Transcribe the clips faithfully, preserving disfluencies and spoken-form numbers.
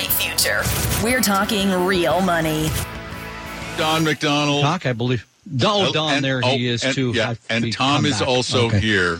bright future. We're talking real money. Don McDonald. Doc, I believe. Oh, Don, and, there oh, he is, and, too. Yeah, and Tom is back. also okay. here.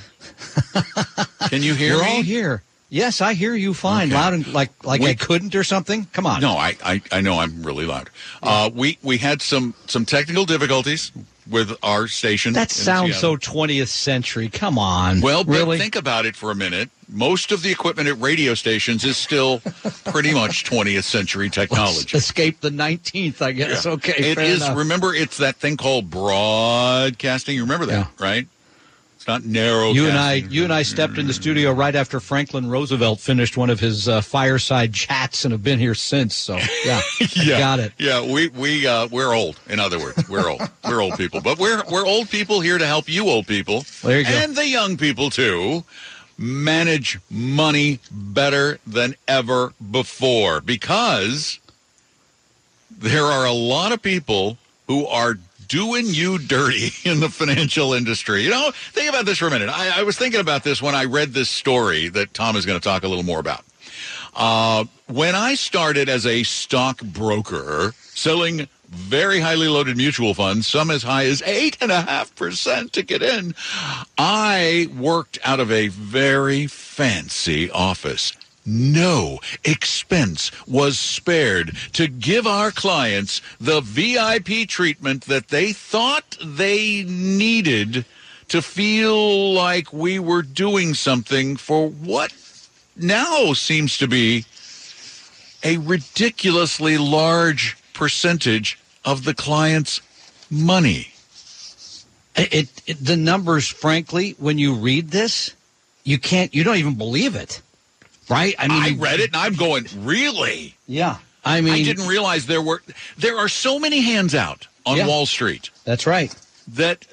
Can you hear We're me? all here. Yes, I hear you fine. Okay. Loud and like like we, I couldn't or something? Come on. No, I, I, I know I'm really loud. Uh, we we had some, some technical difficulties with our station. That sounds so twentieth century. Come on. Well, but really? think about it for a minute. Most of the equipment at radio stations is still pretty much twentieth century technology. Let's escape the nineteenth, I guess. Yeah. Okay, It fair is. enough. Remember, it's that thing called broadcasting. You remember that, Yeah. right? It's not narrow. You and I, you and I stepped in the studio right after Franklin Roosevelt finished one of his uh, fireside chats, and have been here since. So, yeah, yeah, got it. Yeah, we we uh, we're old. In other words, we're old. We're old people, but we're we're old people here to help you, old people, there you go. and the young people too, manage money better than ever before, because there are a lot of people who are doing you dirty in the financial industry. You know, think about this for a minute. I, I was thinking about this when I read this story that Tom is going to talk a little more about. Uh, when I started as a stockbroker selling very highly loaded mutual funds, some as high as eight and a half percent to get in, I worked out of a very fancy office. No expense was spared to give our clients the V I P treatment that they thought they needed to feel like we were doing something for what now seems to be a ridiculously large percentage of the client's money. It, it the numbers, frankly, when you read this, you can't, you don't even believe it. Right? I mean, I read it and I'm going, really? Yeah. I mean, I didn't realize there were there are so many hands out on yeah, Wall Street. That's right. That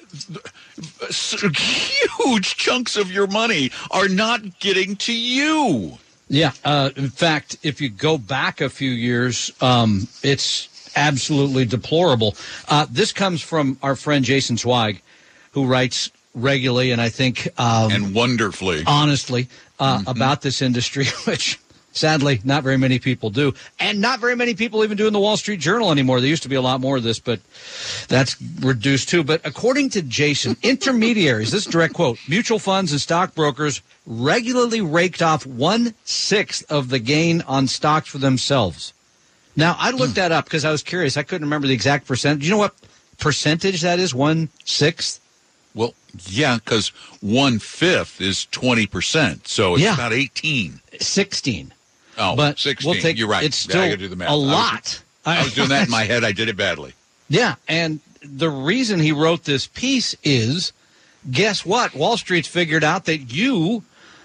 huge chunks of your money are not getting to you. Yeah. Uh, in fact, if you go back a few years, um, it's absolutely deplorable. Uh, this comes from our friend Jason Zweig, who writes regularly and I think um, and wonderfully, honestly, uh, mm-hmm. about this industry, which sadly not very many people do, and not very many people even do in the Wall Street Journal anymore. There used to be a lot more of this, but that's reduced too. But according to Jason, intermediaries, this is a direct quote, mutual funds and stockbrokers regularly raked off one-sixth of the gain on stocks for themselves. Now, I looked that up because I was curious. I couldn't remember the exact percentage. You know what percentage that is, one-sixth? Well, yeah, because one-fifth is twenty percent, so it's yeah. about eighteen. sixteen. Oh, but sixteen. We'll take, You're right. It's still yeah, I gotta do the math. a I was, lot. I was doing that in my head. I did it badly. Yeah, and the reason he wrote this piece is, guess what? Wall Street's figured out that you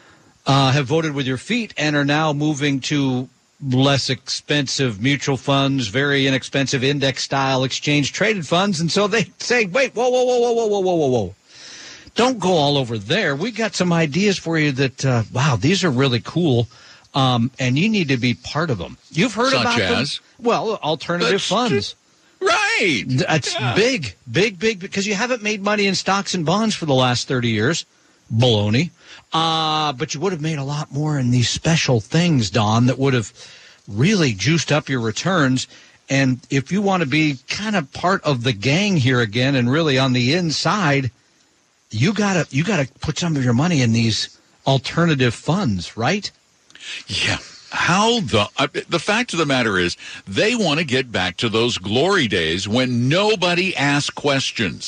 uh, have voted with your feet and are now moving to less expensive mutual funds, very inexpensive index-style exchange-traded funds, and so they say, wait, whoa, whoa, whoa, whoa, whoa, whoa, whoa, whoa, whoa. Don't go all over there. We got some ideas for you that, uh, wow, these are really cool, um, and you need to be part of them. You've heard Such about as? them? Well, alternative That's funds. Right. That's yeah. big, big, big, because you haven't made money in stocks and bonds for the last thirty years. Baloney. Uh, but you would have made a lot more in these special things, Don, that would have really juiced up your returns. And if you want to be kind of part of the gang here again and really on the inside, you gotta you gotta put some of your money in these alternative funds, right? Yeah. How the uh, the fact of the matter is, they want to get back to those glory days when nobody asked questions.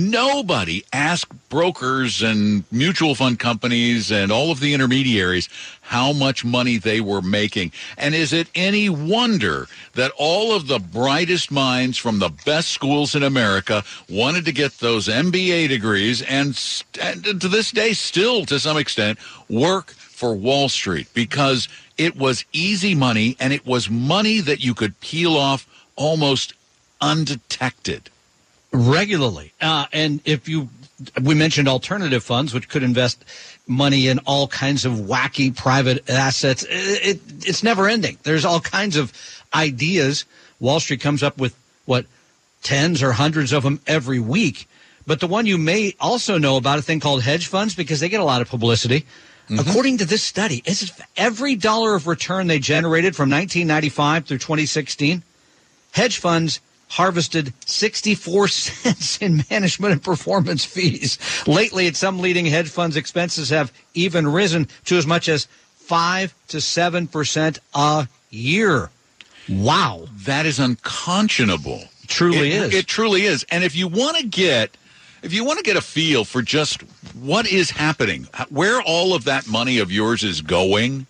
Nobody asked brokers and mutual fund companies and all of the intermediaries how much money they were making. And is it any wonder that all of the brightest minds from the best schools in America wanted to get those M B A degrees and, and to this day still, to some extent, work for Wall Street? Because it was easy money, and it was money that you could peel off almost undetected. Regularly. Uh, and if you, we mentioned alternative funds, which could invest money in all kinds of wacky private assets. It, it, it's never ending. There's all kinds of ideas. Wall Street comes up with, what, tens or hundreds of them every week. But the one you may also know about, a thing called hedge funds, because they get a lot of publicity. Mm-hmm. According to this study, is every dollar of return they generated from nineteen ninety-five through twenty sixteen, hedge funds harvested sixty-four cents in management and performance fees. Lately, at some leading hedge funds, expenses have even risen to as much as five to seven percent a year. Wow. That is unconscionable. Truly it, is. It truly is. And if you want to get if you want to get a feel for just what is happening, where all of that money of yours is going,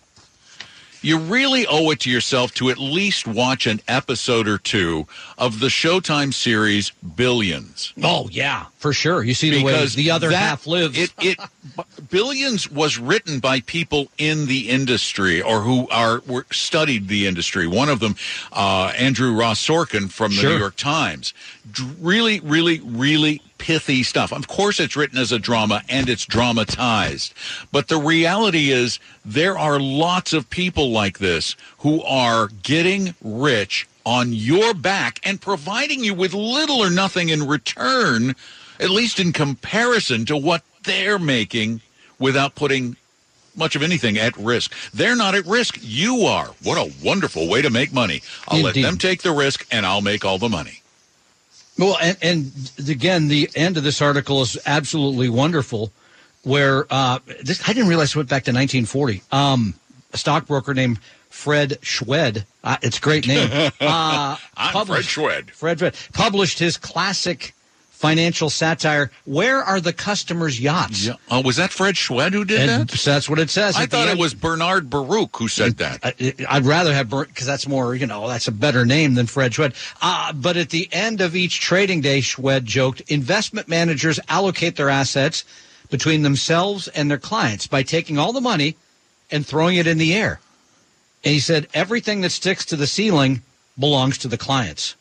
you really owe it to yourself to at least watch an episode or two of the Showtime series Billions. Oh, yeah, for sure. You see the because way the other that, half lives. It, it Billions was written by people in the industry or who are were, studied the industry. One of them, uh, Andrew Ross Sorkin from the Sure. New York Times. D- really, really, really pithy stuff. Of course, it's written as a drama and it's dramatized. But the reality is there are lots of people like this who are getting rich on your back and providing you with little or nothing in return, at least in comparison to what they're making without putting much of anything at risk. They're not at risk. You are. What a wonderful way to make money. I'll Indeed. let them take the risk and I'll make all the money. Well, and, and again, the end of this article is absolutely wonderful, where uh, this I didn't realize it went back to nineteen forty. Um, a stockbroker named Fred Schwed, uh, it's a great name. Uh, I'm Fred Schwed. Fred Schwed published his classic financial satire, Where Are the Customers' Yachts? Yeah. Oh, was that Fred Schwed who did And that? that's what it says. I At the thought it end- was Bernard Baruch who said that. I, I'd rather have because that's more, you know, that's a better name than Fred Schwed. Uh, but at the end of each trading day, Schwed joked, investment managers allocate their assets between themselves and their clients by taking all the money and throwing it in the air. And he said, everything that sticks to the ceiling belongs to the clients.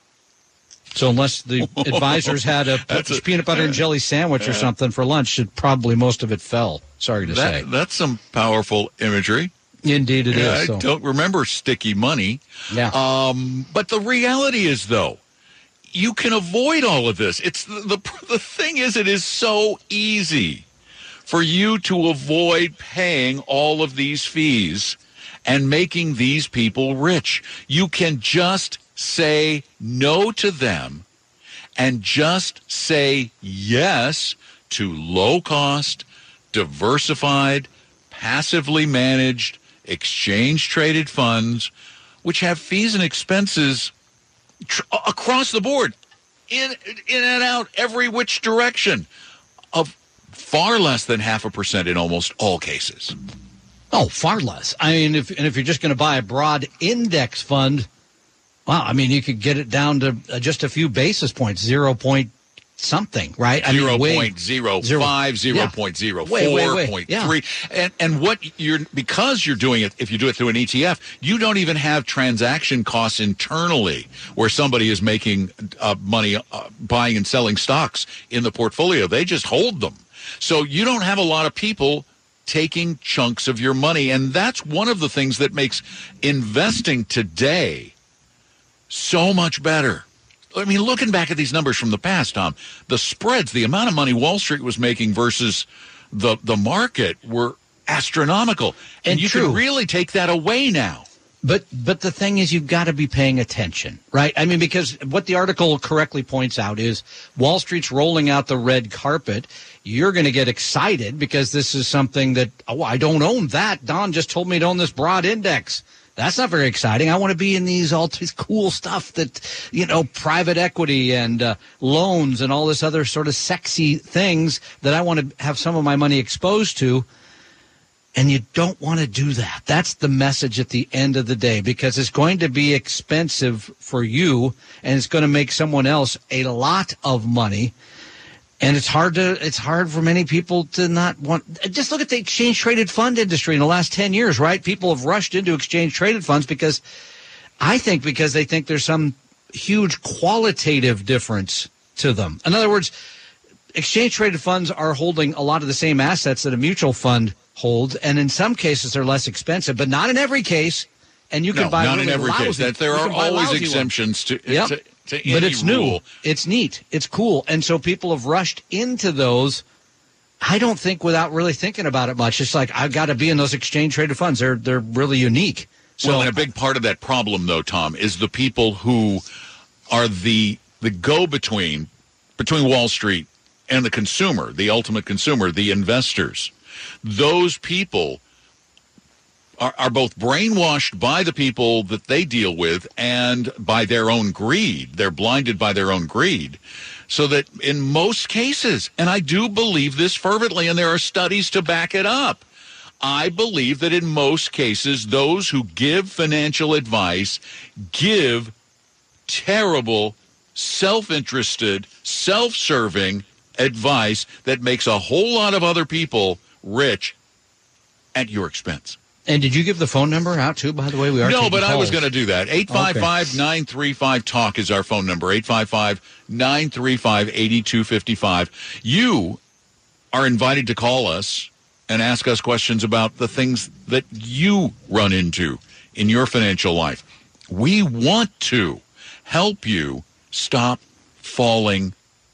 So unless the advisors had a, That's a- peanut butter and jelly sandwich or something for lunch, it probably most of it fell. Sorry to say. That, that's some powerful imagery. Indeed it is. Yeah, so. I don't remember sticky money. Yeah. Um, but the reality is, though, you can avoid all of this. It's the, the the thing is, it is so easy for you to avoid paying all of these fees and making these people rich. You can just say no to them and just say yes to low-cost, diversified, passively managed, exchange-traded funds, which have fees and expenses tr- across the board, in in and out, every which direction, of far less than half a percent in almost all cases. Oh, far less. I mean, if and if you're just going to buy a broad index fund, wow, I mean, you could get it down to uh, just a few basis points, zero point something, right? I mean, Zero way- point zero zero- five, zero yeah. point zero Way, way, four, way. point Yeah. three, and and what you're because you're doing it. If you do it through an E T F, you don't even have transaction costs internally, where somebody is making uh, money uh, buying and selling stocks in the portfolio. They just hold them, so you don't have a lot of people taking chunks of your money, and that's one of the things that makes investing today so much better. I mean, looking back at these numbers from the past, Tom, the spreads, the amount of money Wall Street was making versus the the market were astronomical. And, And you true. can really take that away now. But but the thing is, you've got to be paying attention, right? I mean, because what the article correctly points out is Wall Street's rolling out the red carpet. You're going to get excited because this is something that, oh, I don't own that. Don just told me to own this broad index. That's not very exciting. I want to be in these all this cool stuff that, you know, private equity and uh, loans and all this other sort of sexy things that I want to have some of my money exposed to. And you don't want to do that. That's the message at the end of the day, because it's going to be expensive for you and it's going to make someone else a lot of money. And it's hard to it's hard for many people to not want. Just look at the exchange traded fund industry in the last ten years, right? People have rushed into exchange traded funds because I think because they think there's some huge qualitative difference to them. In other words, exchange traded funds are holding a lot of the same assets that a mutual fund holds, and in some cases they're less expensive, but not in every case. And you can No, buy not really in every lousy, case. That there you are can buy always lousy ones. exemptions to, Yep. to, to any But it's rule. new. It's neat. It's cool. And so people have rushed into those I don't think without really thinking about it much. It's like, I've got to be in those exchange-traded funds. They're they're really unique. So, well, and a big part of that problem, though, Tom, is the people who are the the go-between between Wall Street and the consumer, the ultimate consumer, the investors. Those people are, are both brainwashed by the people that they deal with and by their own greed. They're blinded by their own greed. So that in most cases, and I do believe this fervently, and there are studies to back it up, I believe that in most cases, those who give financial advice give terrible, self-interested, self-serving advice that makes a whole lot of other people rich at your expense. And did you give the phone number out, too, by the way? We are No, but calls. I was going to do that. eight five five, nine three five, TALK is our phone number, eight five five, nine three five, eight two five five. You are invited to call us and ask us questions about the things that you run into in your financial life. We want to help you stop falling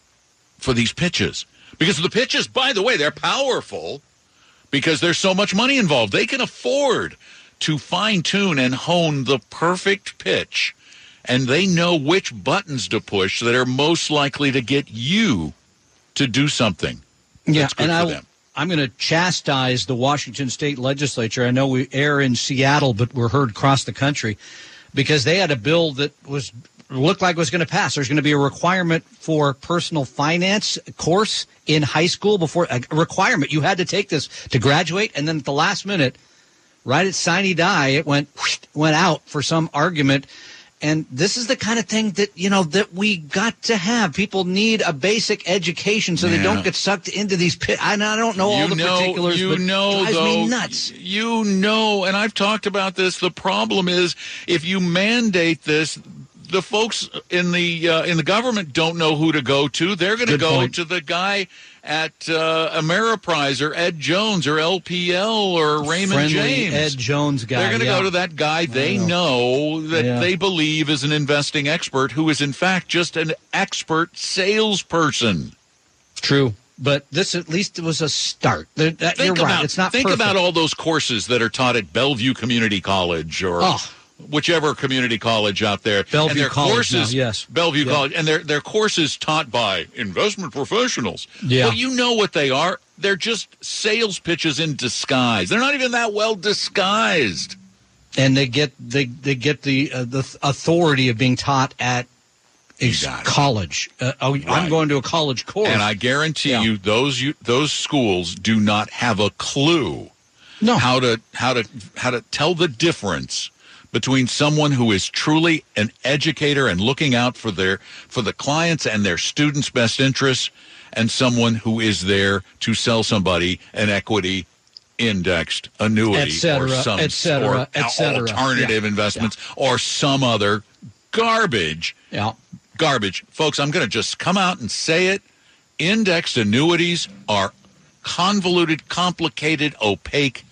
for these pitches. Because the pitches, by the way, they're powerful because there's so much money involved. They can afford to fine-tune and hone the perfect pitch, and they know which buttons to push that are most likely to get you to do something yeah, that's good and for I, them. I'm going to chastise the Washington State Legislature. I know we air in Seattle, but we're heard across the country because they had a bill that was looked like it was going to pass. There's going to be a requirement for personal finance course in high school before a requirement. You had to take this to graduate, and then at the last minute, right at sine die, it went went out for some argument. And this is the kind of thing that, you know, that we got to have. People need a basic education so yeah. they don't get sucked into these pit. I, I don't know all you the know, particulars, you but know, it drives though, me nuts. You know, and I've talked about this. The problem is if you mandate this, the folks in the uh, in the government don't know who to go to. They're going to go point. to the guy at uh, Ameriprise or Ed Jones or L P L or Raymond Friendly James. Ed Jones guy. They're going to yeah. go to that guy they know. know that Yeah. they believe is an investing expert who is in fact just an expert salesperson. True. But this at least was a start. That, that, Think you're about, right. It's not think perfect. about all those courses that are taught at Bellevue Community College or Oh. whichever community college out there. Bellevue and their College courses, now, yes. Bellevue Yeah. College. And their their courses taught by investment professionals. Yeah. Well, you know what they are. They're just sales pitches in disguise. They're not even that well disguised. And they get they they get the uh, the authority of being taught at a You got it. college. Uh, oh, I'm Right. going to a college course. And I guarantee Yeah. you those you those schools do not have a clue no. how to how to how to tell the difference between someone who is truly an educator and looking out for their for the clients and their students' best interests, and someone who is there to sell somebody an equity indexed annuity Et cetera, or some et cetera, or et cetera. alternative Yeah. investments or some other garbage. Yeah. Garbage. Folks, I'm going to just come out and say it. Indexed annuities are convoluted, complicated, opaque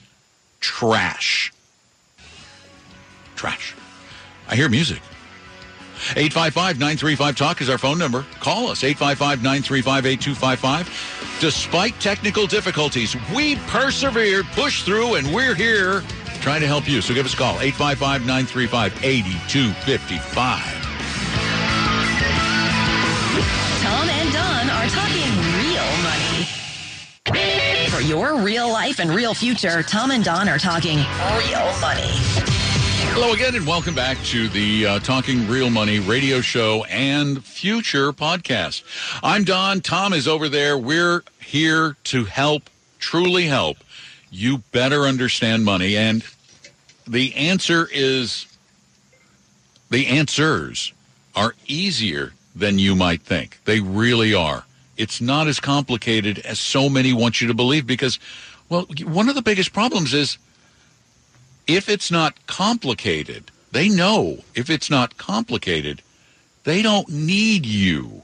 trash. Trash. I hear music. eight five five, nine three five, TALK is our phone number. Call us, eight five five, nine three five, eight two five five. Despite technical difficulties, we persevered, pushed through, and we're here trying to help you. So give us a call, eight five five, nine three five, eight two five five. Tom and Don are talking real money. For your real life and real future, Tom and Don are talking real money. Hello again, and welcome back to the uh, Talking Real Money radio show and future podcast. I'm Don. Tom is over there. We're here to help, truly help you better understand money. And the answer is, the answers are easier than you might think. They really are. It's not as complicated as so many want you to believe because, well, one of the biggest problems is, if it's not complicated, they know if it's not complicated, they don't need you.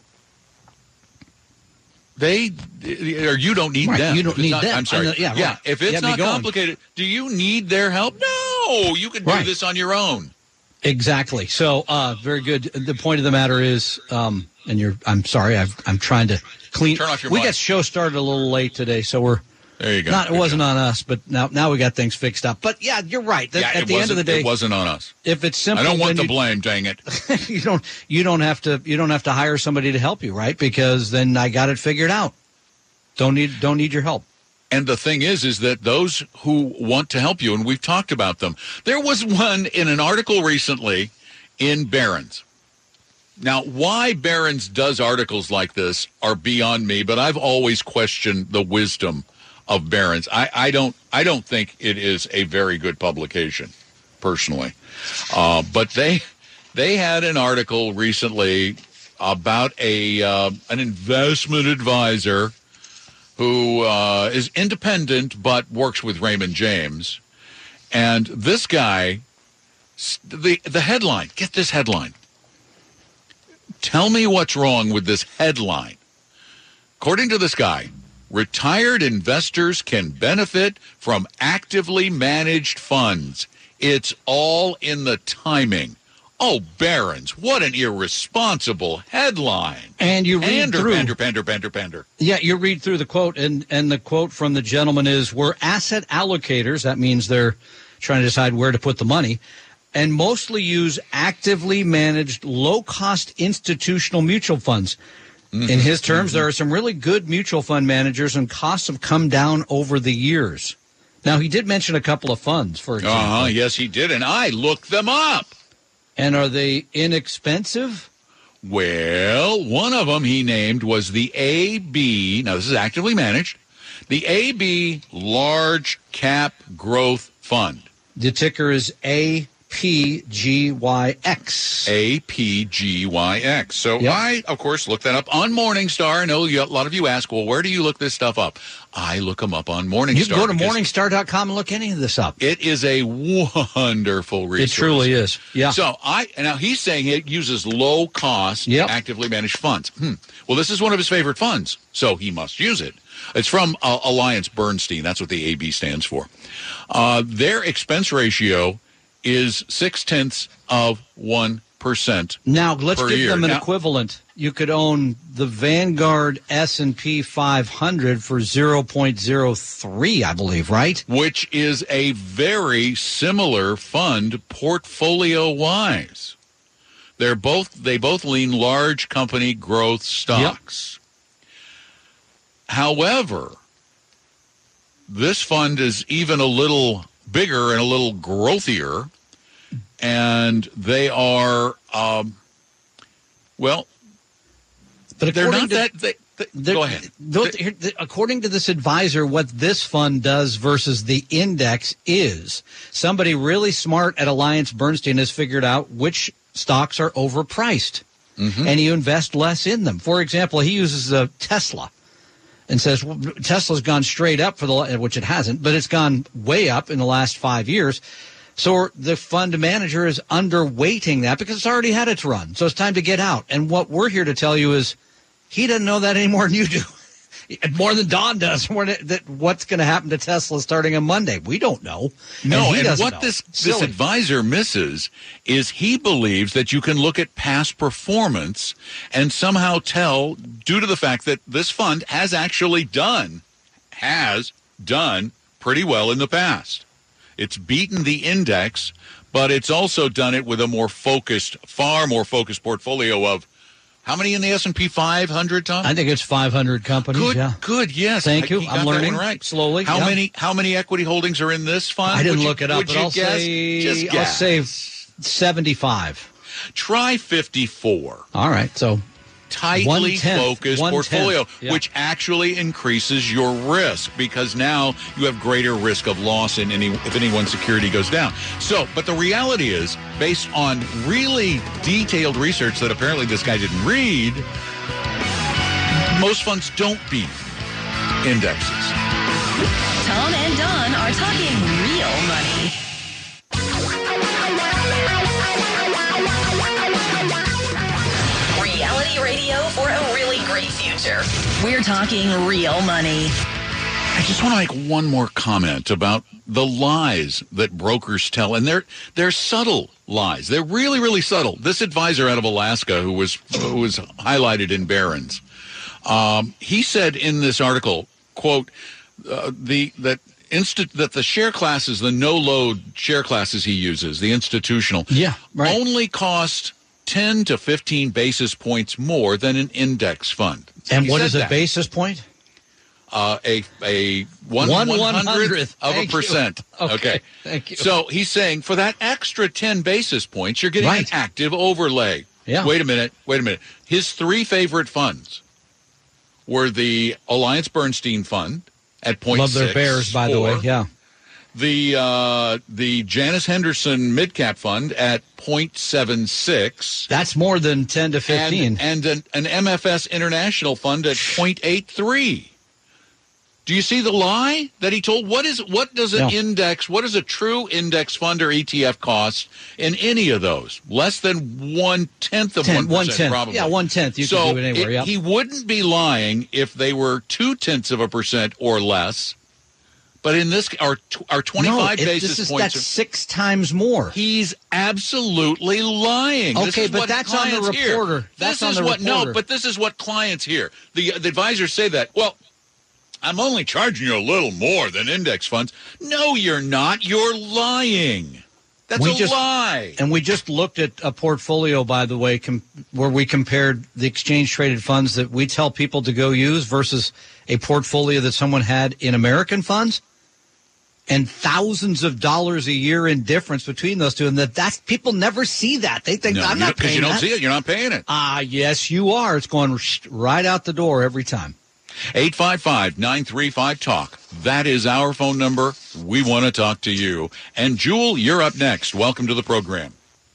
They, or you don't need Right, them. you don't If it's need not- them. I'm sorry. I know- yeah, yeah. right. If it's Yeah, be not going. complicated, do you need their help? No, you can do Right. this on your own. Exactly. So, uh, very good. The point of the matter is, um, and you're, I'm sorry, I've, I'm trying to clean. Turn off your We mic. got show started a little late today, so we're. There you go. Not, it Good wasn't job. on us, but now now we got things fixed up. But yeah, you're right. That, Yeah, at it the end of the wasn't- day, it wasn't on us. if it's simple, I don't want then the you, blame. Dang it! you don't you don't have to you don't have to hire somebody to help you, right? Because then I got it figured out. Don't need don't need your help. And the thing is, is that those who want to help you, and we've talked about them. There was one in an article recently in Barron's. Now, why Barron's does articles like this are beyond me, but I've always questioned the wisdom of Barron's. I, I don't I don't think it is a very good publication, personally. Uh, but they they had an article recently about a uh, an investment advisor who uh, is independent but works with Raymond James. And this guy, the the headline, get this headline. Tell me what's wrong with this headline. According to this guy, retired investors can benefit from actively managed funds. It's all in the timing. Oh, Barron's, what an irresponsible headline. And you read Pander, through. pander, pander, pander, pander. Yeah, you read through the quote, and, and the quote from the gentleman is, we're asset allocators. That means they're trying to decide where to put the money, and mostly use actively managed low-cost institutional mutual funds. Mm-hmm. In his terms, mm-hmm. there are some really good mutual fund managers, and costs have come down over the years. Now, he did mention a couple of funds, for example. Uh-huh, yes, he did, and I looked them up. And are they inexpensive? Well, one of them he named was the A B, now this is actively managed, the A B Large Cap Growth Fund. The ticker is A P G Y X. A P G Y X. So Yep. I, of course, looked that up on Morningstar. I know you, a lot of you ask, well, where do you look this stuff up? I look them up on Morningstar. You can go to because Morningstar dot com and look any of this up. It is a wonderful resource. It truly is. Yeah. So I now he's saying it uses low cost, Yep. actively managed funds. Hmm. Well, this is one of his favorite funds, so he must use it. It's from uh, Alliance Bernstein. That's what the A B stands for. Uh, their expense ratio is six tenths of one percent. Now let's per give year. them an Now- equivalent. You could own the Vanguard S and P five hundred for zero point zero three, I believe, right? Which is a very similar fund portfolio-wise. They're both they both lean large company growth stocks. However, this fund is even a little bigger and a little growthier, and they are um, well. But They're according not to- that. They, they, There- go ahead. th- here- th- according to this advisor, what this fund does versus the index is somebody really smart at Alliance Bernstein has figured out which stocks are overpriced, Mm-hmm. and you invest less in them. For example, he uses a Tesla and says well, Tesla's gone straight up for the which it hasn't, but it's gone way up in the last five years. So the fund manager is underweighting that because it's already had its run. So it's time to get out. And what we're here to tell you is he doesn't know that any more than you do. More than Don does. More than, that what's going to happen to Tesla starting on Monday? We don't know. No, he and, doesn't what know. this this Silly. advisor misses is he believes that you can look at past performance and somehow tell, due to the fact that this fund has actually done, has done pretty well in the past. It's beaten the index, but it's also done it with a more focused, far more focused portfolio of how many in the S and P five hundred, Tom? I think it's five hundred companies. Good, Yeah. good, yes. Thank you. He I'm got that learning one right. slowly, How yeah. many? How many equity holdings are in this fund? I didn't Would you- look it up, would but you I'll guess? say Just I'll guess. say seventy-five. Try fifty-four. All right. So Tightly One-tenth, focused one-tenth, portfolio, yeah. which actually increases your risk because now you have greater risk of loss in any if any one security goes down. So, but the reality is, based on really detailed research that apparently this guy didn't read, most funds don't beat indexes. Tom and Don are talking real money. Reality radio for a really great future. We're talking real money. I just want to make one more comment about the lies that brokers tell, and they're they're subtle lies. They're really, really subtle. This advisor out of Alaska, who was who was highlighted in Barron's, um, he said in this article, "quote uh, the that insti- that the share classes, the no load share classes he uses, the institutional, yeah, right. only cost ten to fifteen basis points more than an index fund." And He what said is a that. basis point? Uh, a a one One one one-hundredth hundredth of a Thank you. percent. Okay. Okay, Thank you. So he's saying for that extra ten basis points, you're getting Right. an active overlay. Yeah. Wait a minute. Wait a minute. His three favorite funds were the Alliance Bernstein Fund at point Love their six bears, by the four, way. Yeah. The uh, the Janus Henderson Mid Cap Fund at point seven six. That's more than ten to fifteen. And, and an, an M F S International Fund at point eight three. Do you see the lie that he told? What is what does an No. index, what does a true index fund or E T F cost in any of those? Less than one-tenth of Ten, one percent, one-tenth. probably. Yeah, one-tenth. You so can do it anywhere, it- yeah. he wouldn't be lying if they were two-tenths of a percent or less. But in this, our, our twenty-five no, it, basis this is, points, that's are- six times more. he's absolutely lying. This Okay, is but what that's on the clients hear. reporter. That's this on is the what, reporter. No, but this is what clients hear. The, the advisors say that, well, I'm only charging you a little more than index funds. No, you're not. You're lying. That's We a just- lie. And we just looked at a portfolio, by the way, com- where we compared the exchange-traded funds that we tell people to go use versus a portfolio that someone had in American funds. And thousands of dollars a year in difference between those two. And that that's people never see that. They think, No, I'm you- not because paying you don't that. see it. You're not paying it. Ah, yes, you are. It's going right out the door every time. eight five five, nine three five, talk. That is our phone number. We want to talk to you. And Jewel, you're up next. Welcome to the program.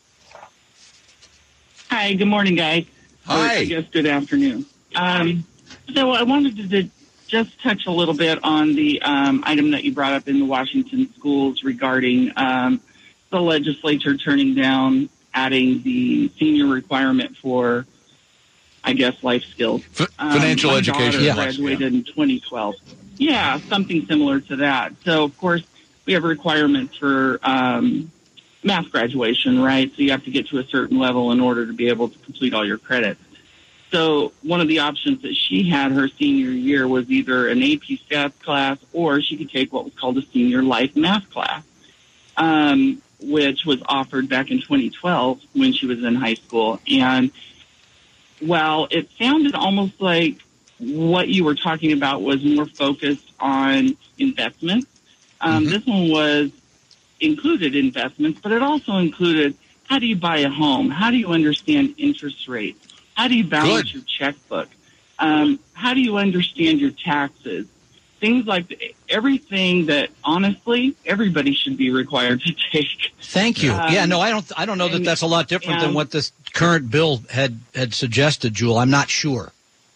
Hi, good morning, guys. Hi. Or, I guess good afternoon. Um, so I wanted to, to just touch a little bit on the um, item that you brought up in the Washington schools regarding um, the legislature turning down adding the senior requirement for, I guess, life skills. F- Um, financial my education. daughter Yeah. graduated in twenty twelve. Yeah, something similar to that. So, of course, we have requirements for um, math graduation, right? So you have to get to a certain level in order to be able to complete all your credits. So one of the options that she had her senior year was either an A P Stats class or she could take what was called a senior life math class, um, which was offered back in twenty twelve when she was in high school. And while it sounded almost like what you were talking about was more focused on investments, um, Mm-hmm. this one was included investments, but it also included how do you buy a home? How do you understand interest rates? How do you balance Good. your checkbook? Um, how do you understand your taxes? Things like th- everything that, honestly, everybody should be required to take. Thank you. Um, yeah, no, I don't. I don't know that and- that's a lot different than and- what this current bill had had suggested, Jewel. I'm not sure.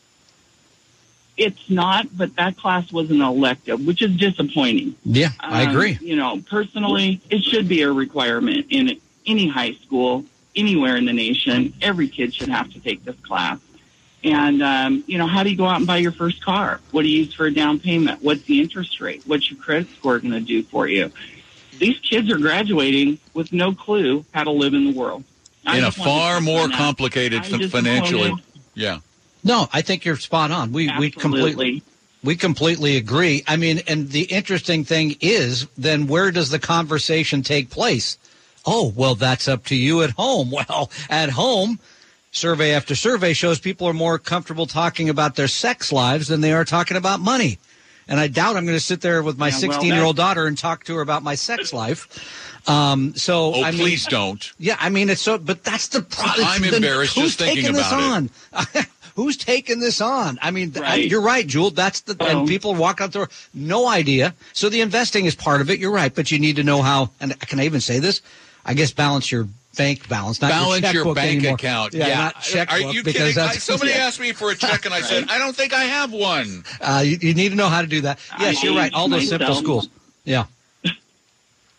It's not, but that class was an elective, which is disappointing. Yeah, I Um, agree. You know, personally, it should be a requirement in any high school, anywhere in the nation. Every kid should have to take this class. And, um, you know, how do you go out and buy your first car? What do you use for a down payment? What's the interest rate? What's your credit score going to do for you? These kids are graduating with no clue how to live in the world. I In a just wanted to far touch more on that. complicated I fin- just financially. wanted- Yeah. No, I think you're spot on. We we completely Absolutely. we completely agree. I mean, and the interesting thing is, then where does the conversation take place? Oh, well, that's up to you at home. Well, at home, survey after survey shows people are more comfortable talking about their sex lives than they are talking about money. And I doubt I'm going to sit there with my Yeah, well, sixteen-year-old daughter and talk to her about my sex life. Um, so, Oh, I mean, please don't. yeah, I mean, it's so, but that's the problem. I'm embarrassed who's just thinking taking about this on? Who's taking this on? I mean, th- Right. you're right, Jewel. That's the, Oh. and people walk out there, no idea. So the investing is part of it. You're right, but you need to know how, and can I even say this? I guess balance your bank balance, not Balance your, your checkbook bank anymore. account. Yeah, Yeah. not checkbook. Are you because kidding? I, that's, somebody Yeah. asked me for a check, and I said, I don't think I have one. uh, you, you need to know how to do that. Yes, I you're right. All those simple myself. schools. Yeah.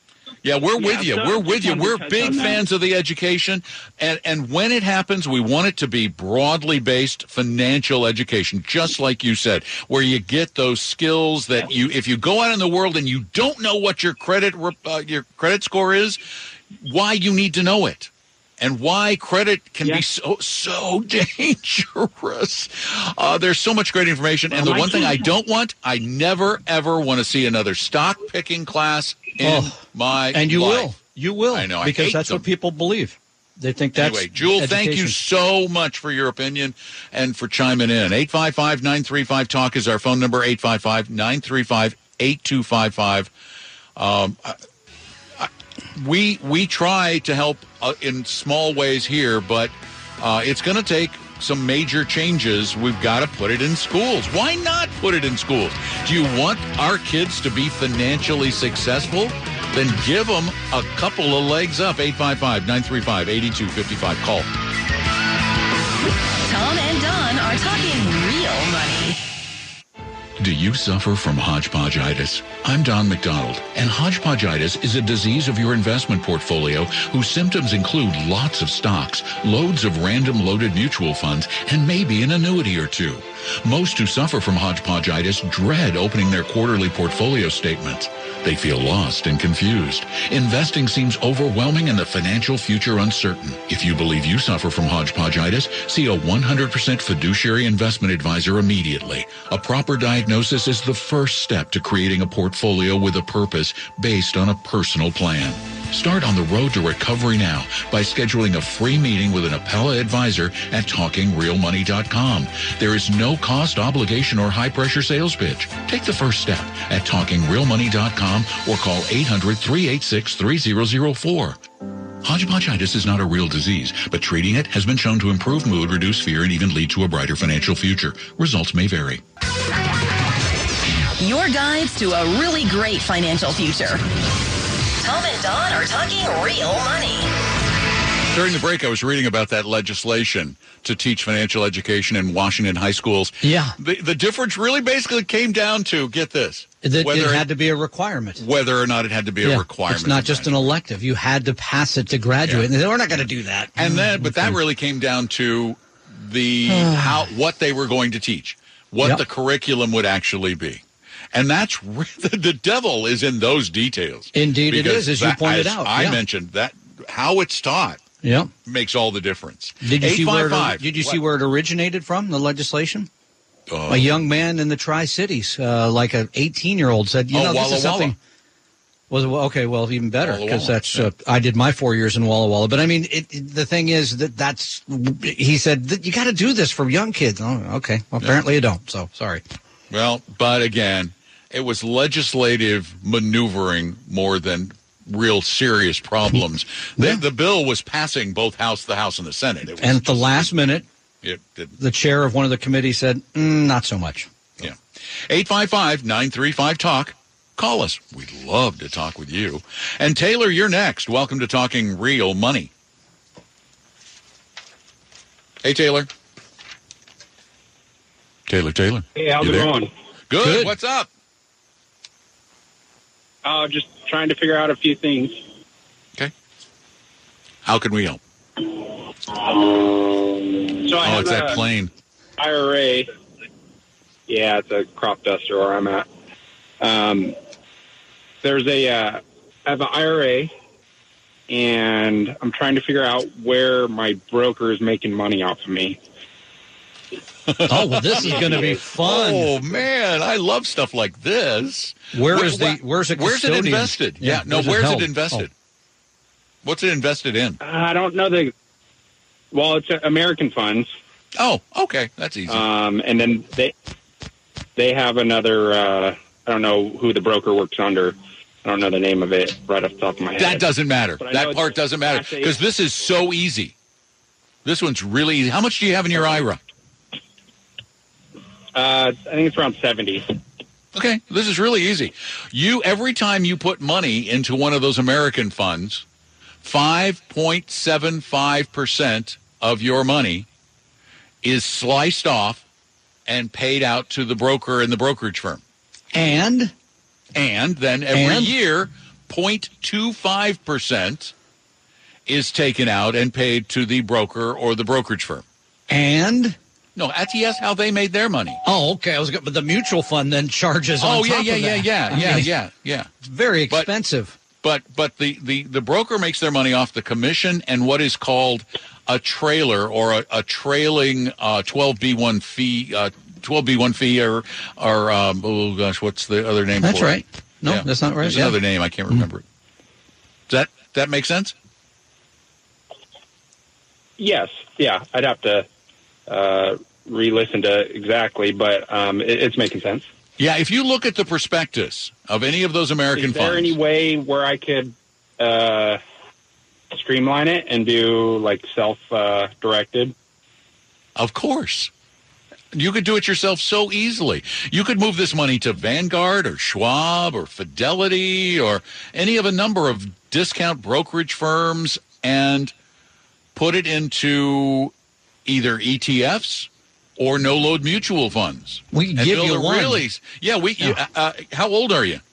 Yeah, we're Yeah, with you. so We're just with you. wanted to We're touch big on that. fans of the education. And, and when it happens, we want it to be broadly based financial education, just like you said, where you get those skills that you, if you go out in the world and you don't know what your credit, uh, your credit score is, why you need to know it. And why credit can Yeah. be so so dangerous. Uh, there's so much great information. And the Well, my one thing I kid- don't want, I never, ever want to see another stock picking class in Oh, my And you life. will. You will. I know, I Because hate that's them. what people believe. They think that's Anyway, Jewel, thank you education. so much for your opinion and for chiming in. eight five five, nine three five, talk is our phone number, eight five five, nine three five, eight two five five. Um, I- I- we we try to help uh, in small ways here, but uh, it's going to take some major changes. We've got to put it in schools. Why not put it in schools? Do you want our kids to be financially successful? Then give them a couple of legs up. eight five five, nine three five, eight two five five. Call. Tom and Don are talking real money. Do you suffer from hodgepodgeitis? I'm Don McDonald, and hodgepodgeitis is a disease of your investment portfolio whose symptoms include lots of stocks, loads of random loaded mutual funds, and maybe an annuity or two. Most who suffer from hodgepodgeitis dread opening their quarterly portfolio statements. They feel lost and confused. Investing seems overwhelming and the financial future uncertain. If you believe you suffer from hodgepodgeitis, see a one hundred percent fiduciary investment advisor immediately. A proper diagnosis is the first step to creating a portfolio with a purpose based on a personal plan. Start on the road to recovery now by scheduling a free meeting with an Appella advisor at talking real money dot com. There is no cost, obligation, or high-pressure sales pitch. Take the first step at talking real money dot com or call eight hundred, three eight six, three zero zero four. Hodgepodgeitis is not a real disease, but treating it has been shown to improve mood, reduce fear, and even lead to a brighter financial future. Results may vary. Your guides to a really great financial future. Tom and Don are talking real money. During the break, I was reading about that legislation to teach financial education in Washington high schools. Yeah. The, the difference really basically came down to, get this, That whether it it- had to be a requirement. whether or not it had to be a Yeah, requirement. It's not just an elective. You had to pass it to graduate. Yeah. And they, we're not going to do that. And then, but that really came down to the how what they were going to teach, what Yep. the curriculum would actually be, and that's re- the devil is in those details. Indeed it Because is, as you that- pointed as out, I yeah. mentioned that how it's taught Yeah. makes all the difference. Did you see where it, eight five five did you see What? where it originated from? The legislation. Oh. A young man in the Tri-Cities, uh, like an eighteen-year-old, said, "You Oh, know, this Walla is something." Walla. Was it, okay? Well, even better Walla because Walla, that's. yeah. Uh, I did my four years in Walla Walla, but I mean, it, it, the thing is that that's. He said that you got to do this for young kids. Oh, okay. Well, apparently you don't. So sorry. Well, but again, it was legislative maneuvering more than real serious problems. Yeah. the, the bill was passing both House, the House, and the Senate. It was And at the just- last minute, it didn't. the chair of one of the committees said, mm, "Not so much." Yeah. eight five five, nine three five, talk. Call us. We'd love to talk with you. And Taylor, you're next. Welcome to Talking Real Money. Hey, Taylor. Taylor, Taylor. Hey, how's You it there? going? Good. Good. What's up? Uh, just trying to figure out a few things. Okay. How can we help? So I Oh, have it's that a plane. I R A. Yeah, it's a crop duster where I'm at. Um, there's a uh, I have an I R A, and I'm trying to figure out where my broker is making money off of me. Oh, well, this is going to be fun. Oh, man. I love stuff like this. Where Wh- is the wh- where's it Where's it custodian? invested? Yeah, no, where's where's held? it invested? What's it invested in? I don't know the. Well, it's uh, American funds, Oh, okay. That's easy. um, and then they they have another. Uh, I don't know who the broker works under. I don't know the name of it right off the top of my head. That doesn't matter. But I know That it's part doesn't matter Class A. because this is so easy. This one's really easy. How much do you have in your I R A? Uh, I think it's around seventy. Okay, this is really easy. You every time you put money into one of those American funds, five point seven five percent of your money is sliced off and paid out to the broker and the brokerage firm. And And then every And? year, zero point two five percent is taken out and paid to the broker or the brokerage firm. And? No, that's yes, how they made their money. Oh, okay. I was good, but the mutual fund then charges on Oh, top yeah, of yeah, yeah, that. yeah, I yeah, mean, yeah, yeah. It's very But- expensive. But but the, the, the broker makes their money off the commission and what is called a trailer or a, a trailing uh, twelve B one fee, uh, twelve B one fee or or um, oh gosh, what's the other name? That's for right. It? No, Yeah. that's not right. There's Yeah. another name I can't remember. Mm-hmm. Does that that make sense? Yes, yeah, I'd have to uh, re-listen to exactly, but um, it, it's making sense. Yeah, if you look at the prospectus of any of those American Is there funds, any way where I could uh, streamline it and do like self-directed? of course. You could do it yourself so easily. You could move this money to Vanguard or Schwab or Fidelity or any of a number of discount brokerage firms and put it into either E T Fs or no-load mutual funds. We can And give build you a one. Really, yeah, we. You, uh, uh, how old are you?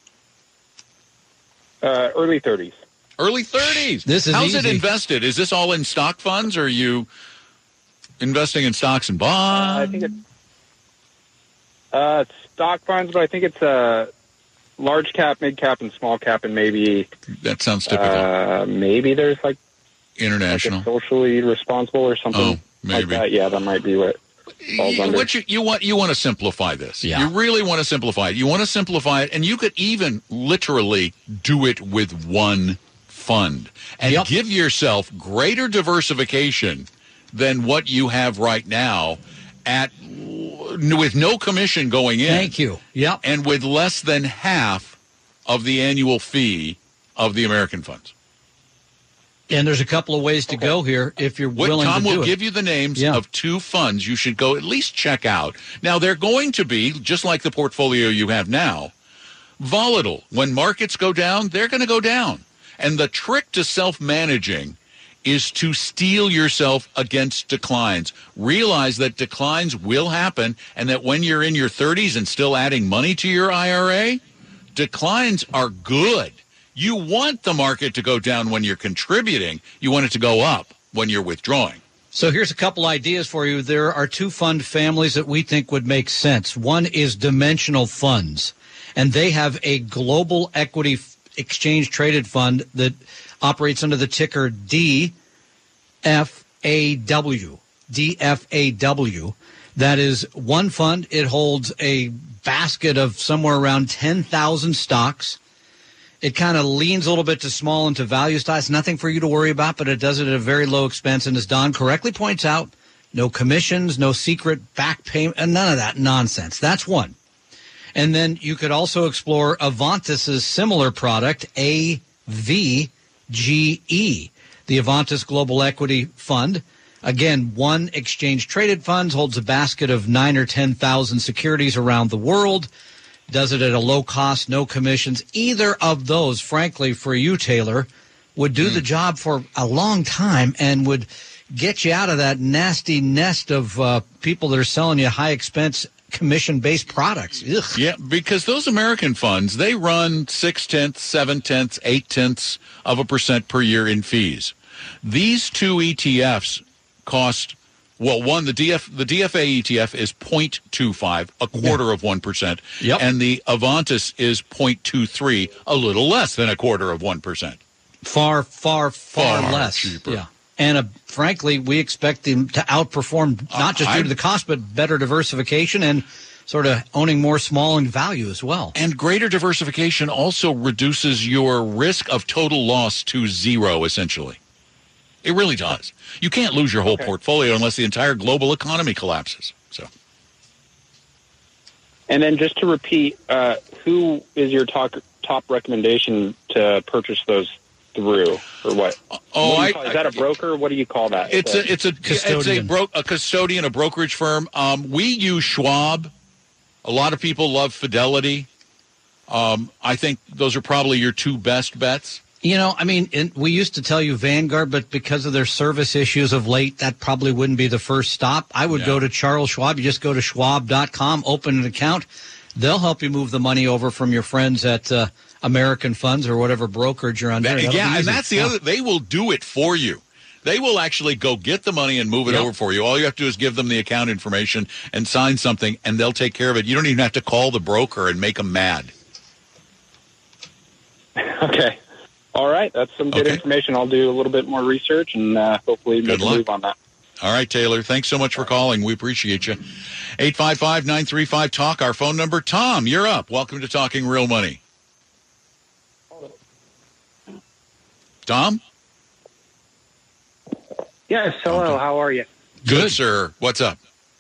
Uh, early thirties. Early thirties. This is How's it easy. invested? Is this all in stock funds, or are you investing in stocks and Uh, bonds? I think it's uh, stock funds, but I think it's uh, large cap, mid cap, and small cap, and maybe That sounds typical. uh, maybe there's like, like International. a socially responsible or something Oh, like maybe. that. Yeah, that might be what falls You, under. what you, you want you want to simplify this. Yeah. You really want to simplify it. You want to simplify it, and you could even literally do it with one fund and Yep. give yourself greater diversification than what you have right now at with no commission going in. Thank you. Yep. And with less than half of the annual fee of the American funds. And there's a couple of ways to go here if you're What willing Tom to do will it. give you the names Yeah. of two funds you should go at least check out. Now, they're going to be, just like the portfolio you have now, volatile. When markets go down, they're going to go down. And the trick to self-managing is to steel yourself against declines. Realize that declines will happen and that when you're in your thirties and still adding money to your I R A, declines are good. You want the market to go down when you're contributing. You want it to go up when you're withdrawing. So here's a couple ideas for you. There are two fund families that we think would make sense. One is dimensional funds, and they have a global equity f- exchange traded fund that operates under the ticker D F A W. D F A W. That is one fund. It holds a basket of somewhere around ten thousand stocks. It kind of leans a little bit to small and to value stocks. Nothing for you to worry about, but it does it at a very low expense. And as Don correctly points out, no commissions, no secret back payment, and none of that nonsense. That's one. And then you could also explore Avantis' similar product, A V G E, the Avantis Global Equity Fund. Again, one exchange-traded fund holds a basket of nine or ten thousand securities around the world. Does it at a low cost, no commissions. Either of those, frankly, for you, Taylor, would do mm. the job for a long time and would get you out of that nasty nest of uh, people that are selling you high-expense commission-based products. Ugh. Yeah, because those American funds, they run six-tenths, seven-tenths, eight-tenths of a percent per year in fees. These two E T Fs cost... Well, one, the D F, the D F A E T F is zero point two five, a quarter yeah. of one percent. Yep. And the Avantis is zero point two three, a little less than a quarter of one percent. Far, far, far, far less. Cheaper. Yeah. And uh, frankly, we expect them to outperform not just uh, due to the cost, but better diversification and sort of owning more small in value as well. And greater diversification also reduces your risk of total loss to zero, essentially. It really does. You can't lose your whole okay. portfolio unless the entire global economy collapses. So, and then just to repeat, uh, who is your top top recommendation to purchase those through, or what? Oh, what I, call, is that a broker? What do you call that? It's so, a it's a custodian. it's a, bro, a custodian, a brokerage firm. Um, we use Schwab. A lot of people love Fidelity. Um, I think those are probably your two best bets. You know, I mean, in, we used to tell you Vanguard, but because of their service issues of late, that probably wouldn't be the first stop. I would Yeah. go to Charles Schwab. You just go to schwab dot com, open an account. They'll help you move the money over from your friends at uh, American Funds or whatever brokerage you're under. That, yeah, and easy. that's the yeah. other. They will do it for you. They will actually go get the money and move it Yep. over for you. All you have to do is give them the account information and sign something, and they'll take care of it. You don't even have to call the broker and make them mad. Okay. All right. That's some good Okay. information. I'll do a little bit more research and uh, hopefully Good make a luck. move on that. All right, Taylor. Thanks so much for calling. We appreciate you. eight five five, nine three five, talk. Our phone number. Tom, you're up. Welcome to Talking Real Money. Tom? Yes, hello, how are you? Good, sir. What's up?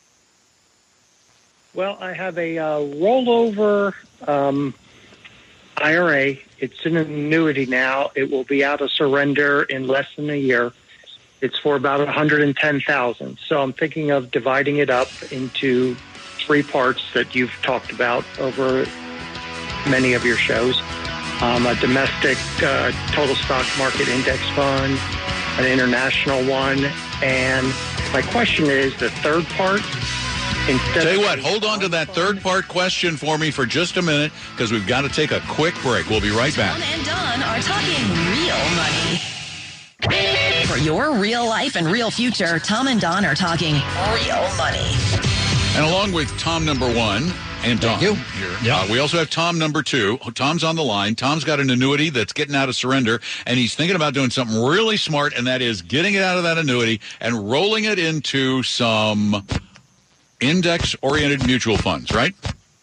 Well, I have a uh, rollover um, I R A. It's an annuity now. It will be out of surrender in less than a year. It's for about one hundred ten thousand dollars. So I'm thinking of dividing it up into three parts that you've talked about over many of your shows. Um, a domestic uh, total stock market index fund, an international one, and my question is the third part. Instead Tell you of what, hold on to that third part question for me for just a minute because we've got to take a quick break. We'll be right back. Tom and Don are talking real money. For your real life and real future, Tom and Don are talking real money. And along with Tom number one and Don you. here, Yeah. uh, we also have Tom number two. Tom's on the line. Tom's got an annuity that's getting out of surrender, and he's thinking about doing something really smart, and that is getting it out of that annuity and rolling it into some index-oriented mutual funds, right?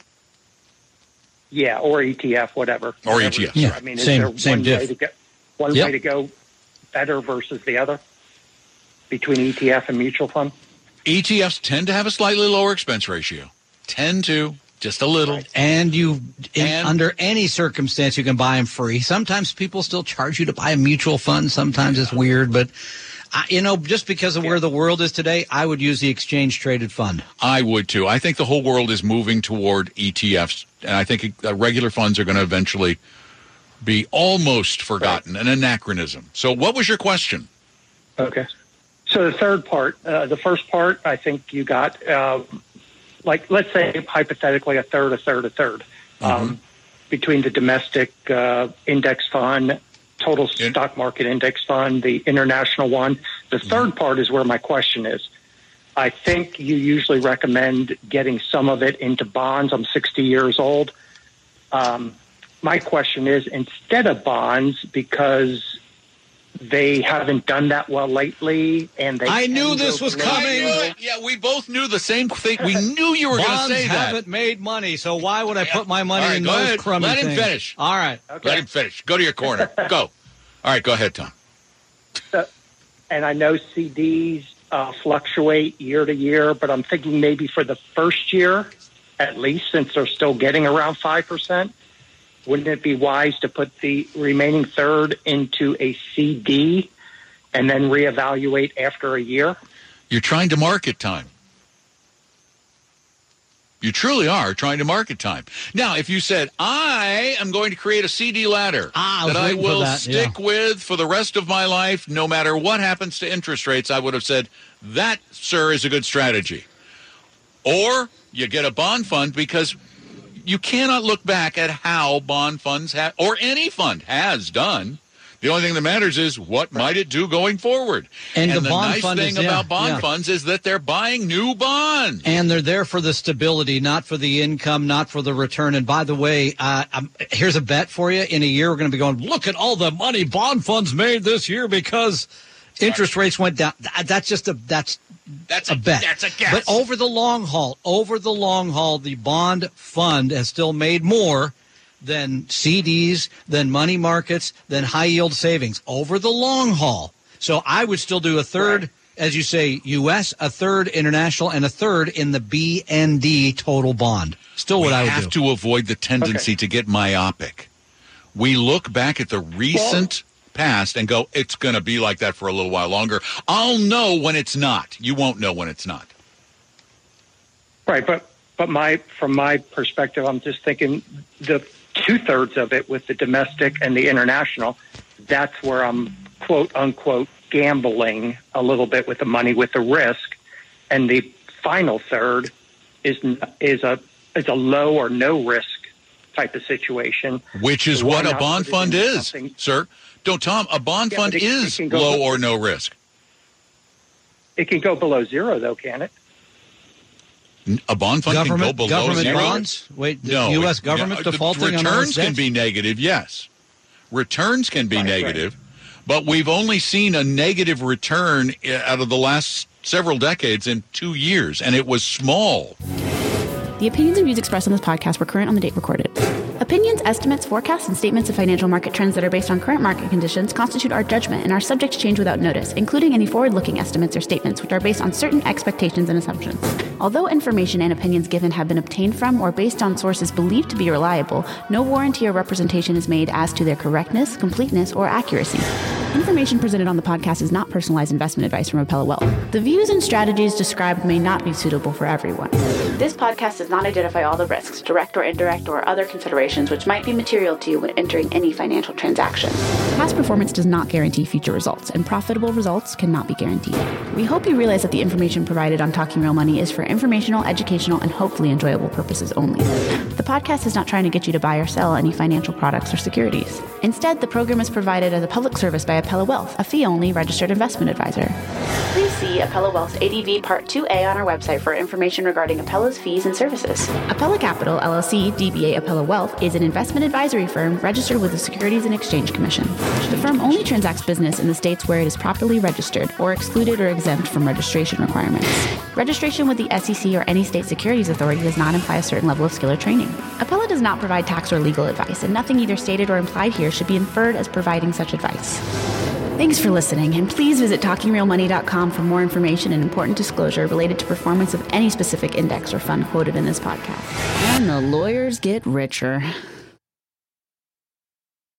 Yeah, or E T F, whatever. Or Whatever. E T F. Yeah, I mean, is same- there same one diff. way to go, one Yep. way to go better versus the other between E T F and mutual fund? E T Fs tend to have a slightly lower expense ratio. Tend to, just a little. And you, in, And- under any circumstance, you can buy them free. Sometimes people still charge you to buy a mutual fund. Sometimes it's weird, but I, you know, just because of where the world is today, I would use the exchange traded fund. I would too. I think the whole world is moving toward E T Fs, and I think uh, regular funds are going to eventually be almost forgotten, an anachronism. So what was your question? Okay. So the third part, uh, the first part, I think you got, uh, like, let's say hypothetically a third, a third, a third, um, between the domestic uh, index fund, total In- stock market index fund, the international one. The third part is where my question is. I think you usually recommend getting some of it into bonds. I'm sixty years old. Um, my question is, instead of bonds, because they haven't done that well lately, and they I knew can this go was below- coming. Yeah, we both knew the same thing. We knew you were going to Bonds say that. haven't made money, so why would I put my money All right, in go those ahead. crummy Let him things? finish. All right. Let him finish. Go to your corner. Go. All right, go ahead, Tom. And I know C Ds uh, fluctuate year to year, but I'm thinking maybe for the first year, at least, since they're still getting around five percent, wouldn't it be wise to put the remaining third into a C D and then reevaluate after a year? You're trying to market time. You truly are trying to market time. Now, if you said, I am going to create a C D ladder Ah, I was that I waiting for will that, stick with for the rest of my life, no matter what happens to interest rates, I would have said, that, sir, is a good strategy. Or you get a bond fund because you cannot look back at how bond funds have, or any fund has done. The only thing that matters is what might it do going forward. And the bond nice fund thing is- yeah, about bond yeah. funds is that they're buying new bonds. And they're there for the stability, not for the income, not for the return. And by the way, uh, um, here's a bet for you. In a year, we're going to be going, look at all the money bond funds made this year because interest rates went down. Th- That's just a, that's That's a bet. That's a guess. But over the long haul, over the long haul, the bond fund has still made more than C Ds, than money markets, than high yield savings over the long haul. So I would still do a third, Right. as you say, U S, a third international, and a third in the B N D total bond. Still what we I would have do. to avoid the tendency to get myopic. We look back at the recent past and go, it's going to be like that for a little while longer. I'll know when it's not. You won't know when it's not. Right, but but my from my perspective, I'm just thinking the two-thirds of it with the domestic and the international, that's where I'm, quote, unquote, gambling a little bit with the money, with the risk. And the final third is is a it's a low or no risk type of situation. Which is So why what a not bond put it fund into is, something- sir. Don't, Tom, a bond Yeah, fund but it- is it can go- low or no risk. It can go below zero, though, can it? A bond fund Government, can go below government zero. bonds? Wait, the No, U S it- government no, the defaulting on all returns its can debts? be negative, yes. Returns can be Right, right. negative, but we've only seen a negative return i- out of the last several decades in two years, and it was small. The opinions and views expressed on this podcast were current on the date recorded. Opinions, estimates, forecasts, and statements of financial market trends that are based on current market conditions constitute our judgment and are subject to change without notice, including any forward-looking estimates or statements which are based on certain expectations and assumptions. Although information and opinions given have been obtained from or based on sources believed to be reliable, no warranty or representation is made as to their correctness, completeness, or accuracy. Information presented on the podcast is not personalized investment advice from Apella Wealth. The views and strategies described may not be suitable for everyone. This podcast does not identify all the risks, direct or indirect, or other considerations which might be material to you when entering any financial transaction. Past performance does not guarantee future results, and profitable results cannot be guaranteed. We hope you realize that the information provided on Talking Real Money is for informational, educational, and hopefully enjoyable purposes only. The podcast is not trying to get you to buy or sell any financial products or securities. Instead, the program is provided as a public service by Apella Wealth, a fee-only registered investment advisor. Please see Apella Wealth's A D V Part two A on our website for information regarding Apella's fees and services. Apella Capital, L L C, D B A Apella Wealth, is an investment advisory firm registered with the Securities and Exchange Commission. The firm only transacts business in the states where it is properly registered or excluded or exempt from registration requirements. Registration with the S E C or any state securities authority does not imply a certain level of skill or training. Apella does not provide tax or legal advice, and nothing either stated or implied here should be inferred as providing such advice. Thanks for listening, and please visit talking real money dot com for more information and important disclosure related to performance of any specific index or fund quoted in this podcast. And the lawyers get richer.